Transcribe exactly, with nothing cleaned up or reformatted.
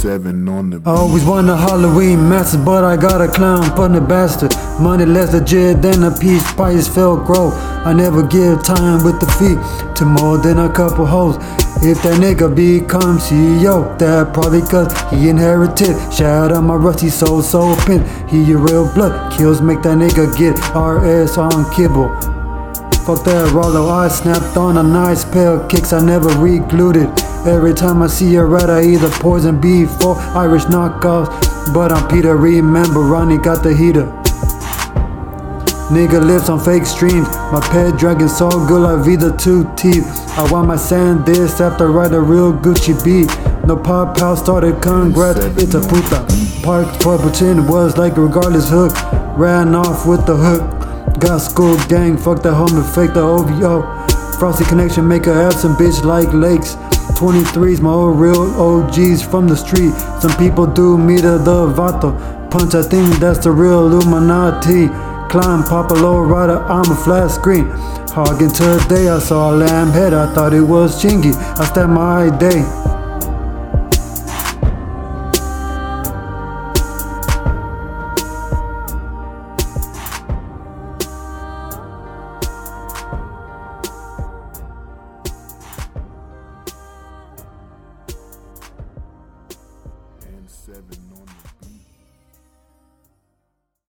seven on the beat. I always want a Halloween master, but I got a clown from the bastard. Money less legit than a peach pie is felt grow. I never give time with the feet to more than a couple hoes. If that nigga becomes C E O, that probably cause he inherited. Shout out my rusty soul, soul pin. He a real blood, kills make that nigga get R S on kibble. Fuck that Rollo, I snapped on a nice pair of kicks, I never re-glued it. Every time I see a rat, I either poison beef or Irish knockoffs. But I'm Peter, remember Ronnie got the heater. Nigga lives on fake streams. My pet dragon so good like Vita two teeth. I want my sand this after I write a real Gucci beat. No pop house started, congrats, it's a puta. Parked for pretend was like regardless hook. Ran off with the hook. Got school gang, fuck that homie, fake the O V O. Frosty connection, make a absent bitch like lakes. twenty-threes, my old real O Gs from the street. Some people do me to the vato. Punch, I think that's the real Illuminati. Climb, pop a low rider, I'm a flat screen. Hogging today, I saw a lamb head, I thought it was Chingy. I stabbed my eye day.